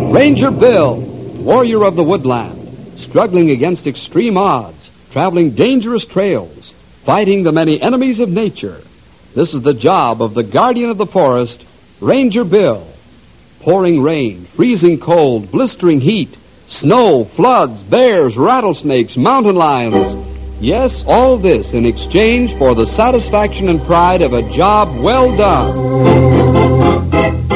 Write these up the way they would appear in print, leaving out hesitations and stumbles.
Ranger Bill, warrior of the woodland, struggling against extreme odds, traveling dangerous trails, fighting the many enemies of nature. This is the job of the guardian of the forest, Ranger Bill. Pouring rain, freezing cold, blistering heat, snow, floods, bears, rattlesnakes, mountain lions. Yes, all this in exchange for the satisfaction and pride of a job well done.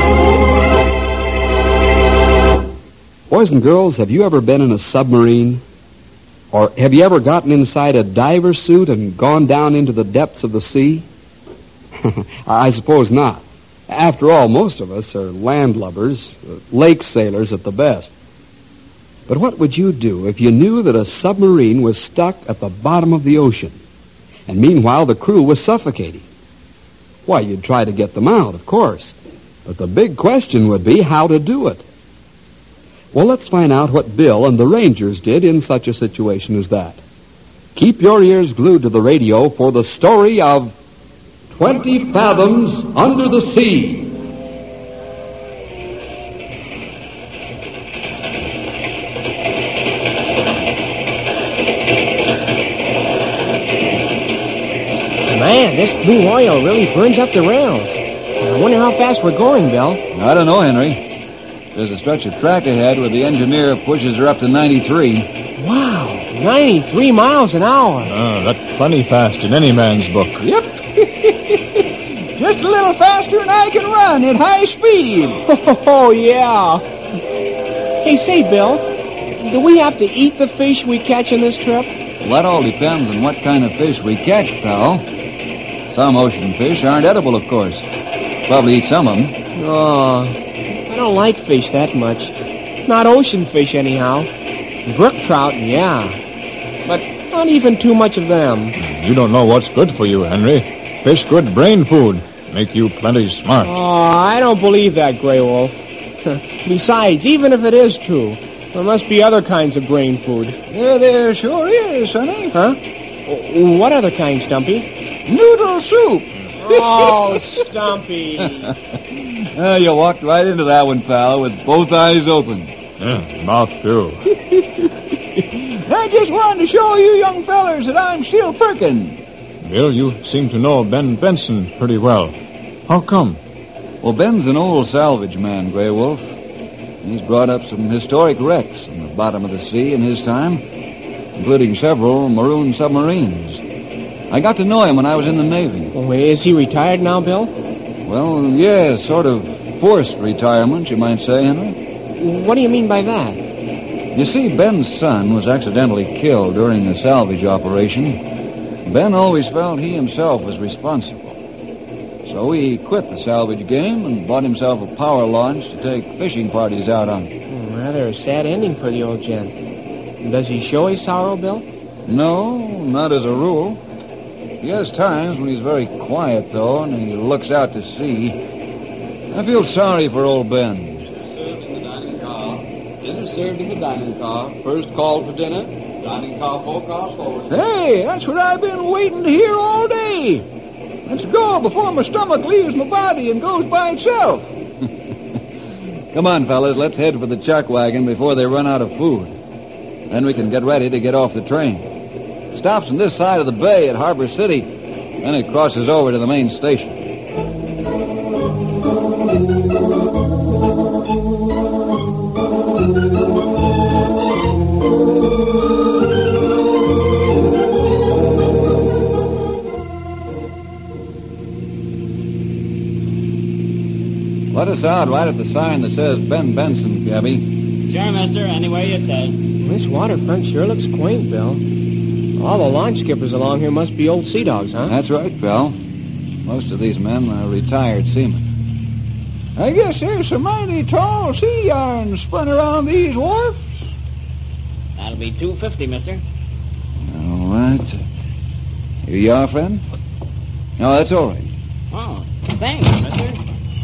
Boys and girls, have you ever been in a submarine? Or have you ever gotten inside a diver suit and gone down into the depths of the sea? I suppose not. After all, most of us are landlubbers, lake sailors at the best. But what would you do if you knew that a submarine was stuck at the bottom of the ocean, and meanwhile the crew was suffocating? Why, you'd try to get them out, of course. But the big question would be how to do it. Well, let's find out what Bill and the Rangers did in such a situation as that. Keep your ears glued to the radio for the story of 20 Fathoms Under the Sea. Man, this blue oil really burns up the rails. I wonder how fast we're going, Bill. I don't know, Henry. There's a stretch of track ahead where the engineer pushes her up to 93. Wow, 93 miles an hour. That's plenty fast in any man's book. Yep. Just a little faster than I can run at high speed. Oh, yeah. Hey, say, Bill, do we have to eat the fish we catch on this trip? Well, that all depends on what kind of fish we catch, pal. Some ocean fish aren't edible, of course. Probably eat some of them. Oh, I don't like fish that much. Not ocean fish, anyhow. Brook trout, yeah. But not even too much of them. You don't know what's good for you, Henry. Fish good brain food. Make you plenty smart. Oh, I don't believe that, Grey Wolf. Besides, even if it is true, there must be other kinds of brain food. Yeah, there sure is, sonny. Huh? What other kind, Stumpy? Noodle soup. Oh, Stumpy. You walked right into that one, pal, with both eyes open. Mouth filled. I just wanted to show you young fellers that I'm still perkin'. Bill, you seem to know Ben Benson pretty well. How come? Well, Ben's an old salvage man, Grey Wolf. He's brought up some historic wrecks on the bottom of the sea in his time, including several maroon submarines. I got to know him when I was in the Navy. Oh, is he retired now, Bill? Well, yeah, sort of forced retirement, you might say, Henry. What do you mean by that? You see, Ben's son was accidentally killed during a salvage operation. Ben always felt he himself was responsible. So he quit the salvage game and bought himself a power launch to take fishing parties out on. Rather a sad ending for the old gent. Does he show his sorrow, Bill? No, not as a rule. He has times when he's very quiet, though, and he looks out to sea. I feel sorry for old Ben. Dinner served in the dining car. First call for dinner. Dining car, 4 cars forward. Hey, that's what I've been waiting to hear all day. Let's go before my stomach leaves my body and goes by itself. Come on, fellas, let's head for the chuck wagon before they run out of food. Then we can get ready to get off the train. It stops on this side of the bay at Harbor City, then it crosses over to the main station. Let us out right at the sign that says Ben Benson, Gabby. Sure, mister. Anywhere you say. This waterfront sure looks quaint, Bill. All the launch skippers along here must be old sea dogs, huh? That's right, pal. Most of these men are retired seamen. I guess there's some mighty tall sea yarns spun around these wharfs. That'll be $2.50, mister. All right. Here you are, friend? No, that's all right. Oh, thanks, mister.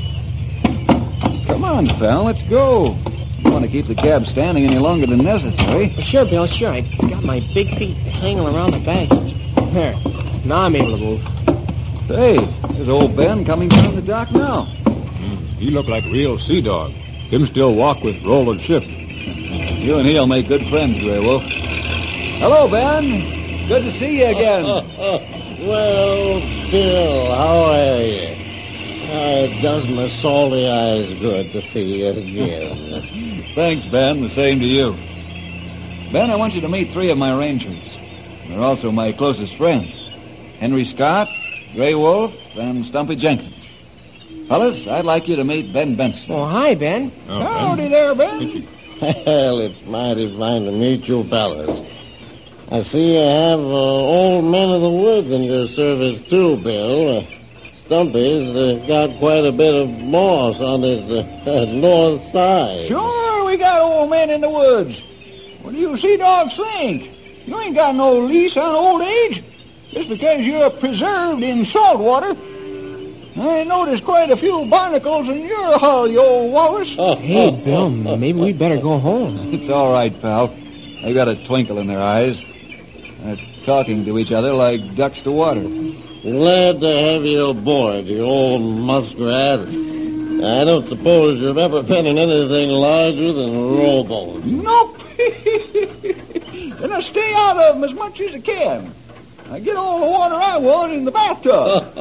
Come on, pal, let's go. Don't want to keep the cab standing any longer than necessary. Sure, Bill, sure. I got my big feet hanging around the bags. There. Now I'm able to move. Hey, there's old Ben coming down the dock now. He looked like a real sea dog. Him still walk with Rollard ship. You and he'll make good friends, Grey Wolf. Hello, Ben. Good to see you again. Well, Bill, how are you? It does my salty eyes good to see you again. Thanks, Ben. The same to you. Ben, I want you to meet 3 of my rangers. They're also my closest friends. Henry Scott, Grey Wolf, and Stumpy Jenkins. Fellas, I'd like you to meet Ben Benson. Oh, hi, Ben. Howdy there, Ben. Well, it's mighty fine to meet you fellas. I see you have old men of the woods in your service, too, Bill. Stumpy's got quite a bit of moss on his north side. Sure, we got old men in the woods. What do you sea dogs think? You ain't got no lease on old age. Just because you're preserved in salt water. I noticed quite a few barnacles in your hull, you old walrus. Hey, Bill, maybe we'd better go home. It's all right, pal. They got a twinkle in their eyes. They're talking to each other like ducks to water. Glad to have you aboard, you old muskrat. I don't suppose you've ever been in anything larger than a rowboat. Nope. Then I stay out of them as much as I can. I get all the water I want in the bathtub.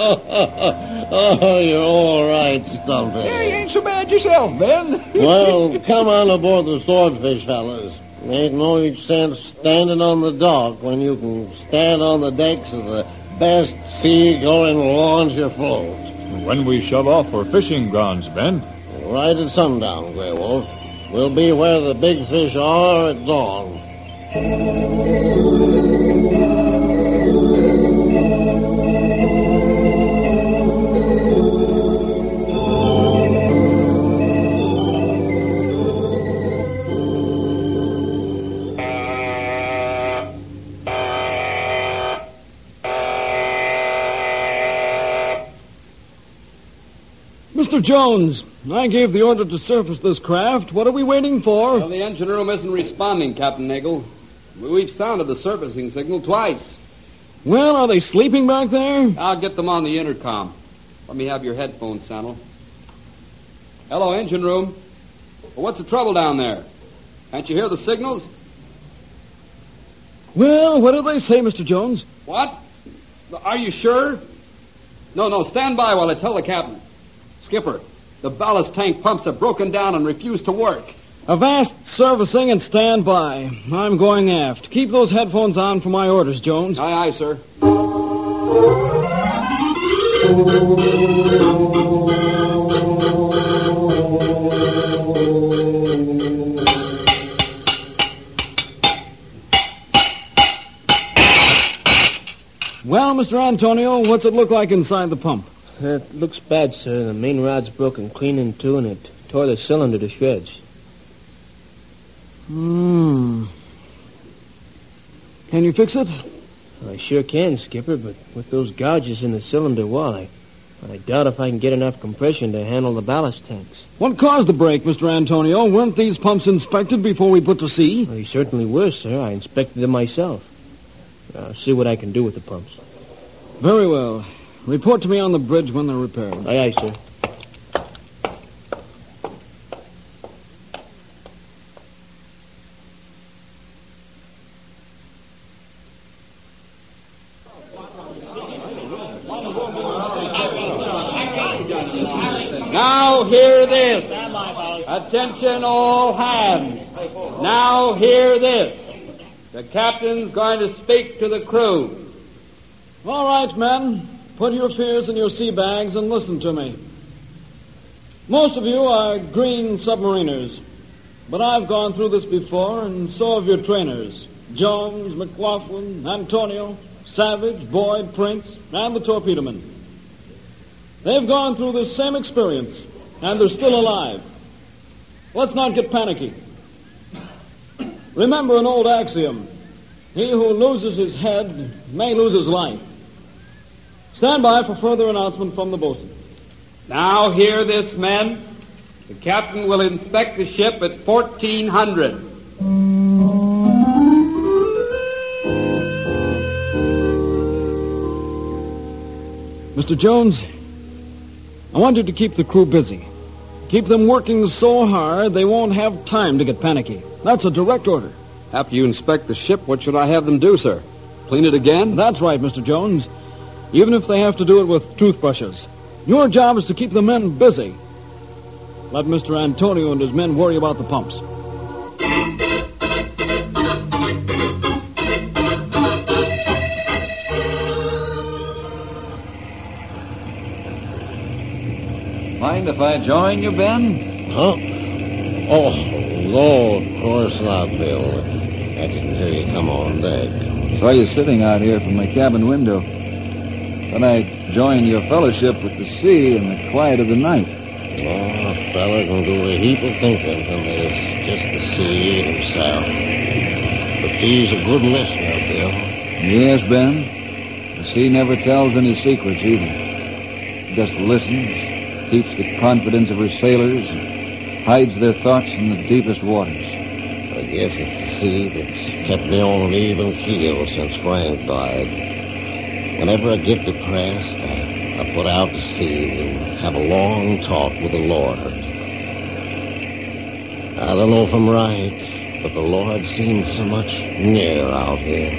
Oh, you're all right, Stumpy. Yeah, you ain't so bad yourself, Ben. Well, come on aboard the Swordfish, fellas. Ain't no sense standing on the dock when you can stand on the decks of the best sea-going launch afloat. When we shove off for fishing grounds, Ben? Right at sundown, Grey Wolf. We'll be where the big fish are at dawn. Mr. Jones, I gave the order to surface this craft. What are we waiting for? Well, the engine room isn't responding, Captain Nagel. We've sounded the surfacing signal twice. Well, are they sleeping back there? I'll get them on the intercom. Let me have your headphones, Sandal. Hello, engine room. Well, what's the trouble down there? Can't you hear the signals? Well, what do they say, Mr. Jones? What? Are you sure? No, stand by while I tell the captain. Skipper, the ballast tank pumps have broken down and refuse to work. Avast servicing and stand by. I'm going aft. Keep those headphones on for my orders, Jones. Aye, aye, sir. Well, Mr. Antonio, what's it look like inside the pump? It looks bad, sir. The main rod's broken clean in two, and it tore the cylinder to shreds. Can you fix it? I sure can, Skipper, but with those gouges in the cylinder wall, I doubt if I can get enough compression to handle the ballast tanks. What caused the break, Mr. Antonio? Weren't these pumps inspected before we put to sea? They certainly were, sir. I inspected them myself. I'll see what I can do with the pumps. Very well. Report to me on the bridge when they're repaired. Aye, aye, sir. Now hear this. Attention all hands. Now hear this. The captain's going to speak to the crew. All right, men. Put your fears in your sea bags and listen to me. Most of you are green submariners, but I've gone through this before, and so have your trainers. Jones, McLaughlin, Antonio, Savage, Boyd, Prince, and the torpedomen. They've gone through this same experience, and they're still alive. Let's not get panicky. Remember an old axiom. He who loses his head may lose his life. Stand by for further announcement from the bosun. Now hear this, men. The captain will inspect the ship at 1400. Mr. Jones, I want you to keep the crew busy. Keep them working so hard they won't have time to get panicky. That's a direct order. After you inspect the ship, what should I have them do, sir? Clean it again? That's right, Mr. Jones. Even if they have to do it with toothbrushes. Your job is to keep the men busy. Let Mr. Antonio and his men worry about the pumps. Mind if I join you, Ben? Huh? Oh, no, of course not, Bill. I didn't hear you come on deck. Saw you sitting out here from my cabin window. Then I joined your fellowship with the sea and the quiet of the night. Oh, a fella can do a heap of thinking when there's just the sea and himself. But he's a good listener, Bill. Yes, Ben. The sea never tells any secrets either. It just listens, keeps the confidence of her sailors, and hides their thoughts in the deepest waters. I guess it's the sea that's kept me on an even keel since Frank died. Whenever I get depressed, I put out to sea and have a long talk with the Lord. I don't know if I'm right, but the Lord seems so much near out here.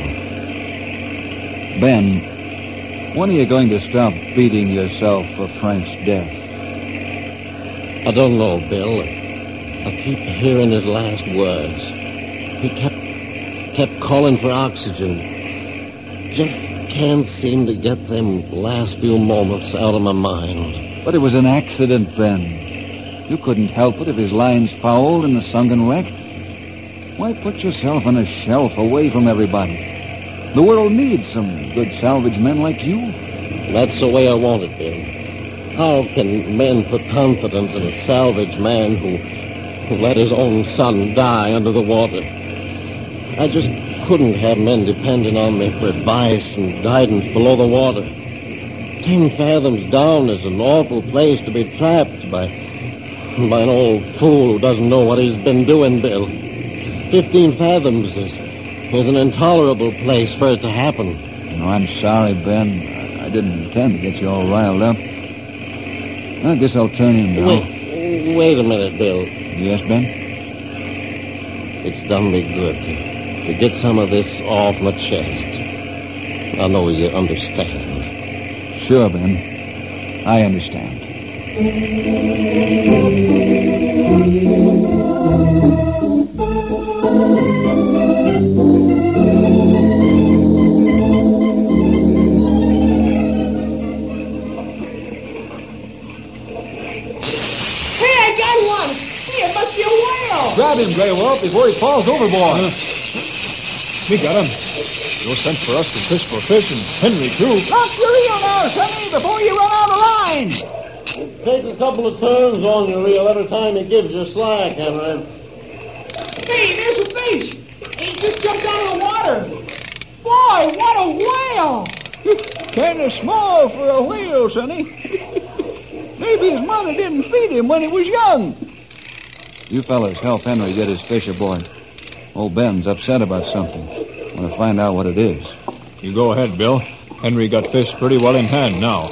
Ben, when are you going to stop beating yourself for Frank's death? I don't know, Bill. I keep hearing his last words. He kept calling for oxygen. Just can't seem to get them last few moments out of my mind. But it was an accident, Ben. You couldn't help it if his line's fouled in the sunken wreck. Why put yourself on a shelf away from everybody? The world needs some good salvage men like you. That's the way I want it, Bill. How can men put confidence in a salvage man who let his own son die under the water? I just couldn't have men depending on me for advice and guidance below the water. 10 fathoms down is an awful place to be trapped by an old fool who doesn't know what he's been doing, Bill. 15 fathoms is an intolerable place for it to happen. No, I'm sorry, Ben. I didn't intend to get you all riled up. I guess I'll turn in now. Wait a minute, Bill. Yes, Ben? It's done me good to get some of this off my chest. I know you understand. Sure, Ben. I understand. Grab him, Grey Wolf, before he falls overboard. We got him. No sense for us to fish for fish, and Henry, too. Drop your reel now, Sonny, before you run out of line. Take a couple of turns on your reel every time he gives you slack, Henry. Hey, there's a fish. He just jumped out of the water. Boy, what a whale. Kind of small for a whale, Sonny. Maybe his mother didn't feed him when he was young. You fellas help Henry get his fish aboard. Old Ben's upset about something. I want to find out what it is. You go ahead, Bill. Henry got fish pretty well in hand now.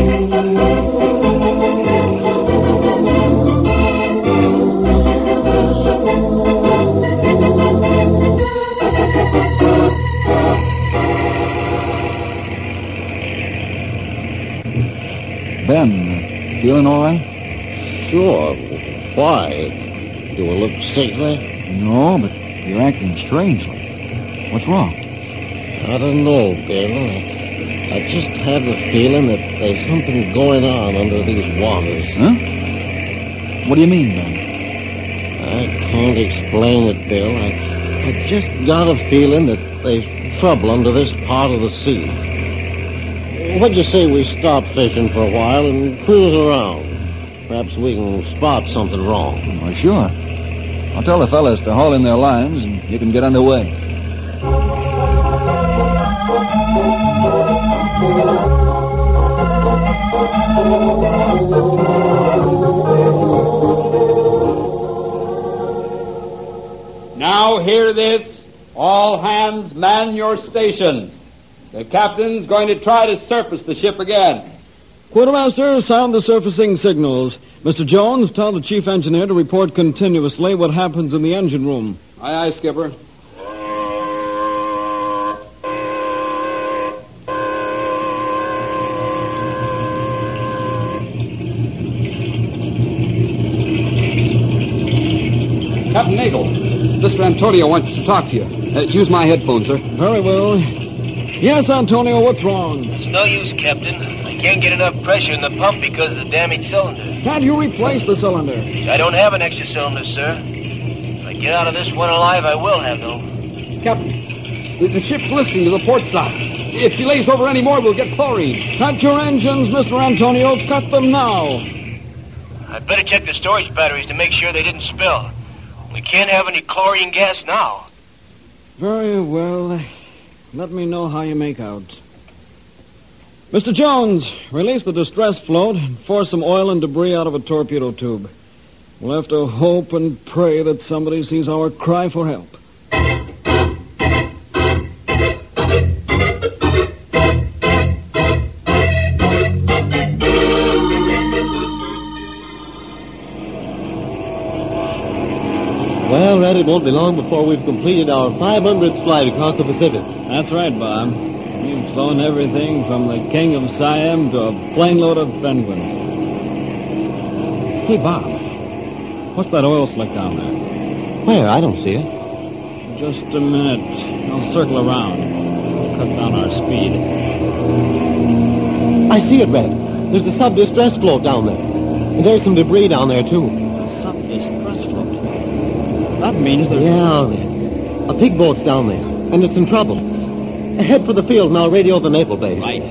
Ben, feeling all right? Sure. Why? Do I look sickly? No, but you're acting strangely. What's wrong? I don't know, Bill. I just have a feeling that there's something going on under these waters. Huh? What do you mean, Ben? I can't explain it, Bill. I just got a feeling that there's trouble under this part of the sea. What'd you say we stop fishing for a while and cruise around? Perhaps we can spot something wrong. Well, sure. I'll tell the fellas to haul in their lines, and you can get underway. Now hear this. All hands man your stations. The captain's going to try to surface the ship again. Quartermaster, sound the surfacing signals. Mr. Jones, tell the chief engineer to report continuously what happens in the engine room. Aye, aye, Skipper. Captain Nagel, Mr. Antonio wants to talk to you. Use my headphones, sir. Very well. Yes, Antonio, what's wrong? It's no use, Captain. I can't get enough pressure in the pump because of the damaged cylinder. Can't you replace the cylinder? I don't have an extra cylinder, sir. If I get out of this one alive, I will have, though. Captain, the ship's listening to the port side. If she lays over any more, we'll get chlorine. Cut your engines, Mr. Antonio. Cut them now. I'd better check the storage batteries to make sure they didn't spill. We can't have any chlorine gas now. Very well. Let me know how you make out. Mr. Jones, release the distress float and force some oil and debris out of a torpedo tube. We'll have to hope and pray that somebody sees our cry for help. Well, Red, it won't be long before we've completed our 500th flight across the Pacific. That's right, Bob. We've flown everything from the King of Siam to a plane load of penguins. Hey, Bob, what's that oil slick down there? Where? I don't see it. Just a minute. I'll circle around. We'll cut down our speed. I see it, Red. There's a sub-distress float down there. And there's some debris down there, too. A sub-distress float? That means there's... Yeah, Red. A pig boat's down there, and it's in trouble. Head for the field, and I'll radio the naval base. Right.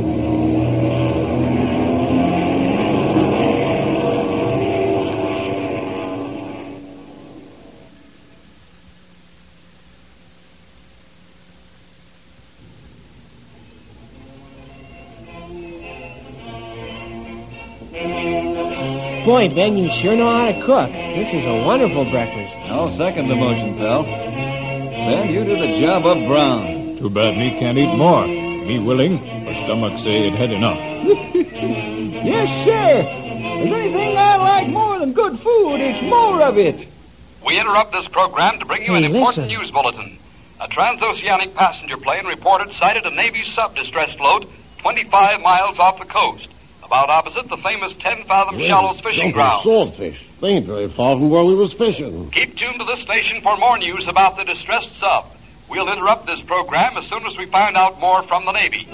Boy, Ben, you sure know how to cook. This is a wonderful breakfast. I'll second the motion, pal. Ben, you do the job up brown. Too bad me can't eat more. Me willing, but stomach say it had enough. Yes, sir. If anything I like more than good food, it's more of it. We interrupt this program to bring you an important news bulletin. A transoceanic passenger plane reported sighted a Navy sub-distress float 25 miles off the coast, about opposite the famous 10-fathom shallows fishing ground. Swordfish. They ain't very far from where we was fishing. Keep tuned to this station for more news about the distressed sub. We'll interrupt this program as soon as we find out more from the Navy.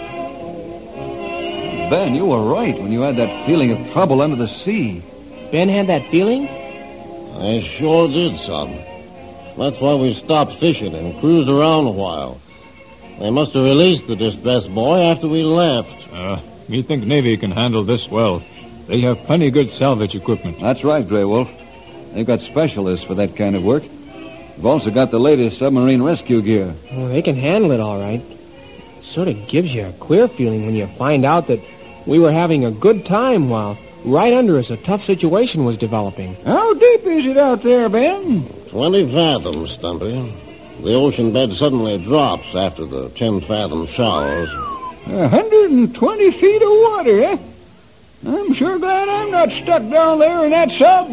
Ben, you were right when you had that feeling of trouble under the sea. Ben had that feeling? I sure did, son. That's why we stopped fishing and cruised around a while. They must have released the distressed boy after we left. Me think Navy can handle this well. They have plenty good salvage equipment. That's right, Grey Wolf. They've got specialists for that kind of work. They've also got the latest submarine rescue gear. Well, they can handle it all right. Sort of gives you a queer feeling when you find out that we were having a good time while right under us a tough situation was developing. How deep is it out there, Ben? 20 fathoms, Stumpy. The ocean bed suddenly drops after the 10-fathom shallows. 120 feet of water, eh? I'm sure glad I'm not stuck down there in that sub.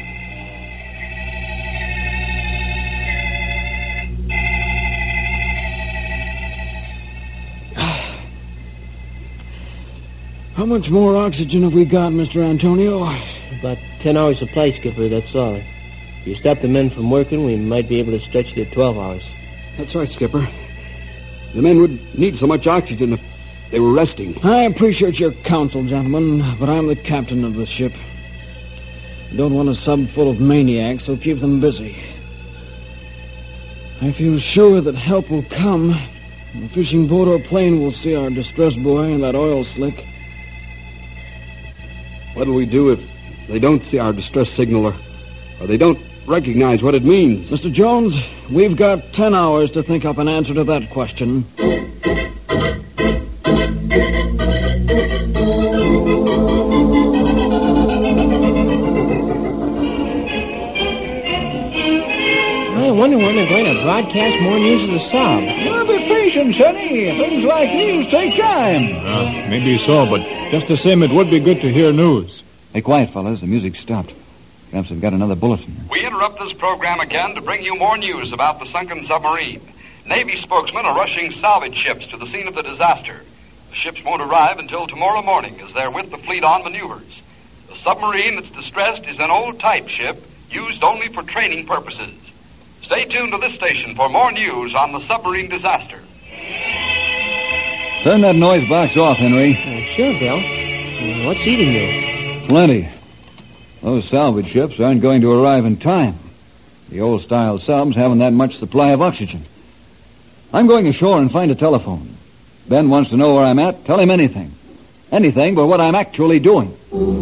How much more oxygen have we got, Mr. Antonio? About 10 hours supply, Skipper, that's all. If you stop the men from working, we might be able to stretch it to 12 hours. That's right, Skipper. The men would need so much oxygen if they were resting. I appreciate your counsel, gentlemen, but I'm the captain of the ship. I don't want a sub full of maniacs, so keep them busy. I feel sure that help will come. A fishing boat or plane will see our distressed boy and that oil slick. What'll we do if they don't see our distress signal or they don't recognize what it means? Mr. Jones, we've got 10 hours to think up an answer to that question. I wonder when they're going to broadcast more news of the sub. Well, be patient, Sonny. Things like these take time. Maybe so, but just the same, it would be good to hear news. Hey, quiet, fellas. The music stopped. Perhaps I've got another bulletin. We interrupt this program again to bring you more news about the sunken submarine. Navy spokesmen are rushing salvage ships to the scene of the disaster. The ships won't arrive until tomorrow morning as they're with the fleet on maneuvers. The submarine that's distressed is an old-type ship used only for training purposes. Stay tuned to this station for more news on the submarine disaster. Turn that noise box off, Henry. Sure, Bill. What's eating you? Plenty. Those salvage ships aren't going to arrive in time. The old-style subs haven't that much supply of oxygen. I'm going ashore and find a telephone. Ben wants to know where I'm at. Tell him anything. Anything but what I'm actually doing.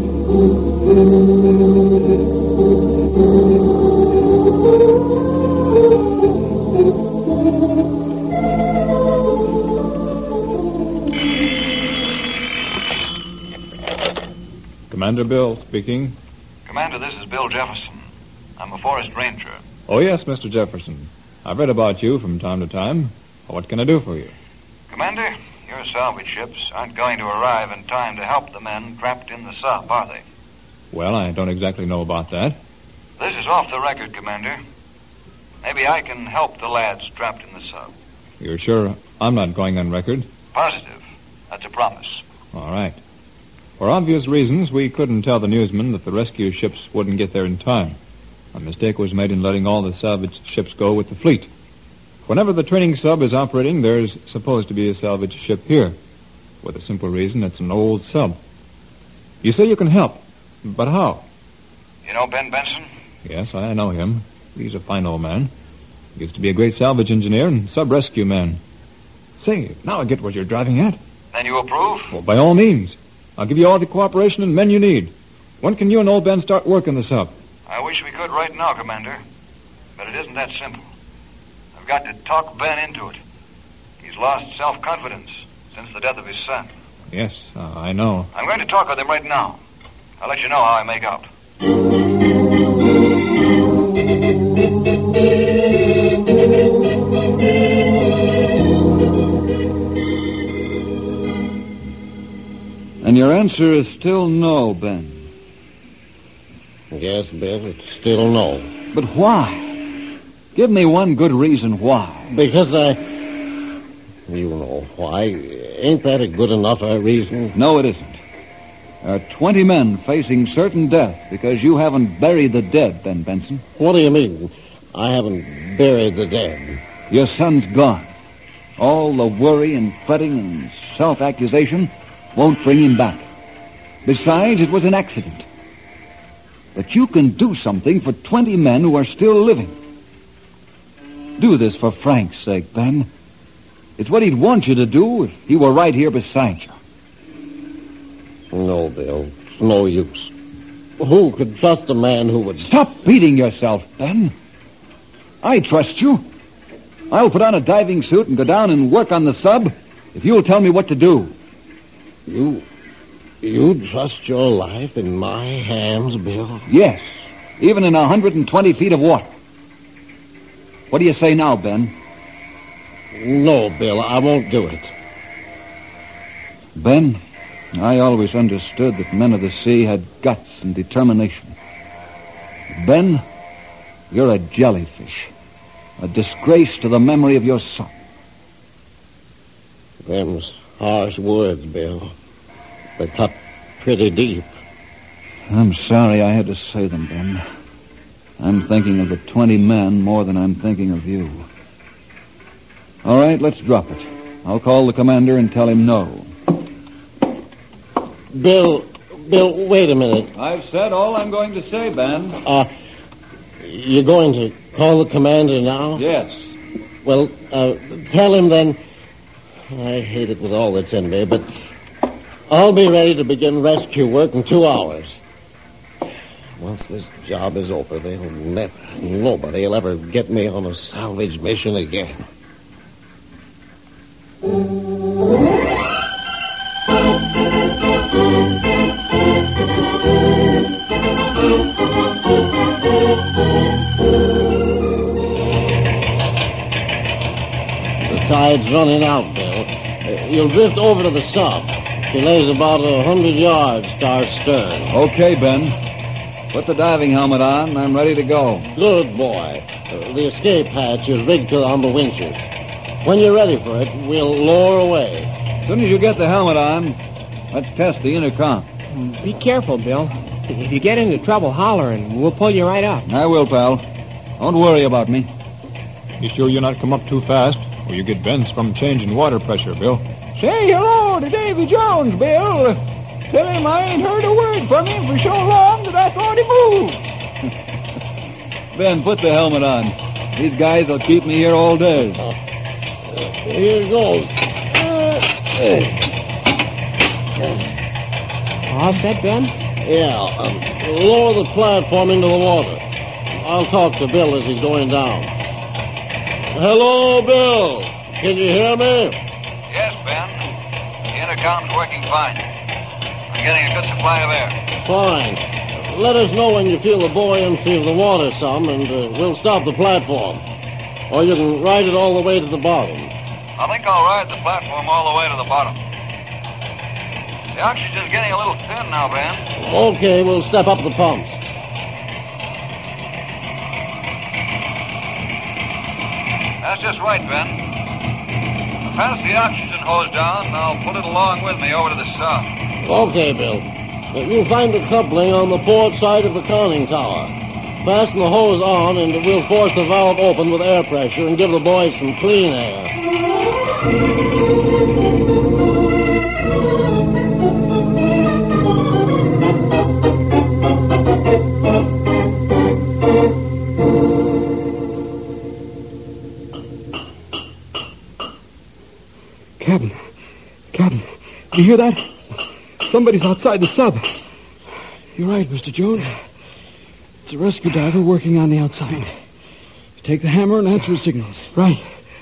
Commander Bill speaking. Commander, this is Bill Jefferson. I'm a forest ranger. Oh, yes, Mr. Jefferson. I've read about you from time to time. What can I do for you? Commander, your salvage ships aren't going to arrive in time to help the men trapped in the sub, are they? Well, I don't exactly know about that. This is off the record, Commander. Maybe I can help the lads trapped in the sub. You're sure I'm not going on record? Positive. That's a promise. All right. For obvious reasons, we couldn't tell the newsmen that the rescue ships wouldn't get there in time. A mistake was made in letting all the salvage ships go with the fleet. Whenever the training sub is operating, there's supposed to be a salvage ship here. For the simple reason it's an old sub. You say you can help, but how? You know Ben Benson? Yes, I know him. He's a fine old man. He used to be a great salvage engineer and sub-rescue man. Say, now I get what you're driving at. Then you approve? Well, by all means. I'll give you all the cooperation and men you need. When can you and old Ben start work on the sub? I wish we could right now, Commander. But it isn't that simple. I've got to talk Ben into it. He's lost self-confidence since the death of his son. Yes, I know. I'm going to talk with him right now. I'll let you know how I make out. And your answer is still no, Ben. Yes, Bill, it's still no. But why? Give me one good reason why. Because you know why. Ain't that a good enough reason? No, it isn't. There are 20 men facing certain death because you haven't buried the dead, Ben Benson. What do you mean, I haven't buried the dead? Your son's gone. All the worry and fretting and self-accusation won't bring him back. Besides, it was an accident. But you can do something for 20 men who are still living. Do this for Frank's sake, Ben. It's what he'd want you to do if he were right here beside you. No, Bill. It's no use. Who could trust a man who would... Stop beating yourself, Ben. I trust you. I'll put on a diving suit and go down and work on the sub if you'll tell me what to do. You trust your life in my hands, Bill? Yes, even in 120 feet of water. What do you say now, Ben? No, Bill, I won't do it. Ben, I always understood that men of the sea had guts and determination. Ben, you're a jellyfish. A disgrace to the memory of your son. Them's harsh words, Bill. They cut pretty deep. I'm sorry I had to say them, Ben. I'm thinking of the 20 men more than I'm thinking of you. All right, let's drop it. I'll call the commander and tell him no. Bill, wait a minute. I've said all I'm going to say, Ben. You're going to call the commander now? Yes. Well, tell him then... I hate it with all that's in me, but I'll be ready to begin rescue work in 2 hours. Once this job is over, nobody will ever get me on a salvage mission again. The tide's running out, Bill. You'll drift over to the sub. She lays about 100 yards star stern. Okay, Ben. Put the diving helmet on. I'm ready to go. Good boy. The escape hatch is rigged on the winches. When you're ready for it, we'll lower away. As soon as you get the helmet on, let's test the intercom. Be careful, Bill. If you get into trouble, holler, and we'll pull you right up. I will, pal. Don't worry about me. You sure you'll not come up too fast, or you get bent from changing water pressure, Bill? Say hello to Davy Jones, Bill. Tell him I ain't heard a word from him for so long that I thought he moved. Ben, put the helmet on. These guys will keep me here all day. Here goes. All set, Ben? Yeah. Lower the platform into the water. I'll talk to Bill as he's going down. Hello, Bill. Can you hear me? Yes, Ben. The intercom's working fine. I'm getting a good supply of air. Fine. Let us know when you feel the buoyancy of the water some, and we'll stop the platform. Or you can ride it all the way to the bottom. I think I'll ride the platform all the way to the bottom. The oxygen's getting a little thin now, Ben. Okay, we'll step up the pumps. That's just right, Ben. I'll pass the oxygen hose down, and I'll put it along with me over to the south. Okay, Bill. You'll find the coupling on the port side of the conning tower. Fasten the hose on, and we'll force the valve open with air pressure and give the boys some clean air. Captain, do you hear that? Somebody's outside the sub. You're right, Mr. Jones. It's a rescue diver working on the outside. Take the hammer and answer his signals. Right.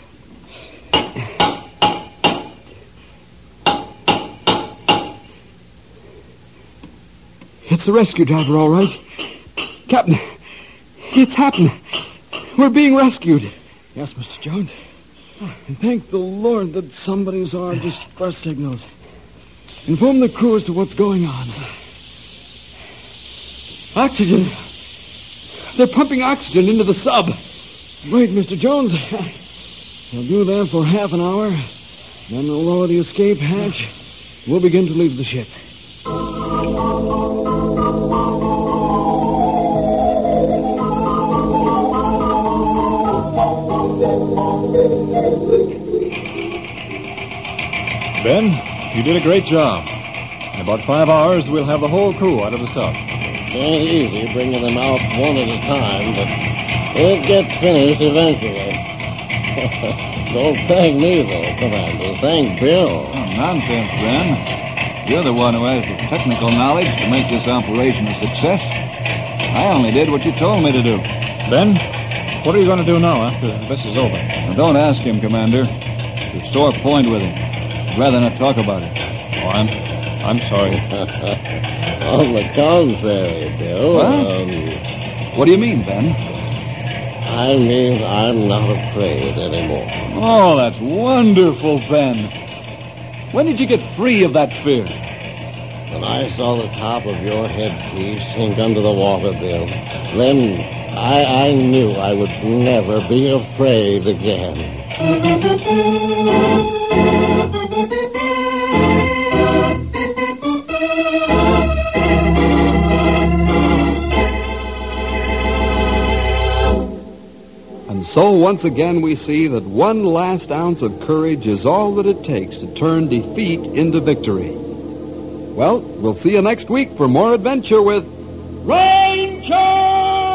It's the rescue diver, all right. Captain, it's happened. We're being rescued. Yes, Mr. Jones. And thank the Lord that somebody's on distress signals. Inform the crew as to what's going on. Oxygen. They're pumping oxygen into the sub. Wait, Mr. Jones. They'll do that for half an hour. Then they'll lower the escape hatch. We'll begin to leave the ship. Ben, you did a great job. In about 5 hours, we'll have the whole crew out of the sub. It ain't easy bringing them out one at a time, but it gets finished eventually. Don't thank me, though, Commander. Thank Bill. Oh, nonsense, Ben. You're the one who has the technical knowledge to make this operation a success. I only did what you told me to do. Ben, what are you going to do now after this is over? Now, don't ask him, Commander. It's a sore point with him. I'd rather not talk about it. Oh, I'm sorry. On the contrary, Bill. What do you mean, Ben? I mean I'm not afraid anymore. Oh, that's wonderful, Ben. When did you get free of that fear? When I saw the top of your headpiece sink under the water, Bill, then I knew I would never be afraid again. And so once again we see that one last ounce of courage is all that it takes to turn defeat into victory. Well, we'll see you next week for more adventure with Ranger!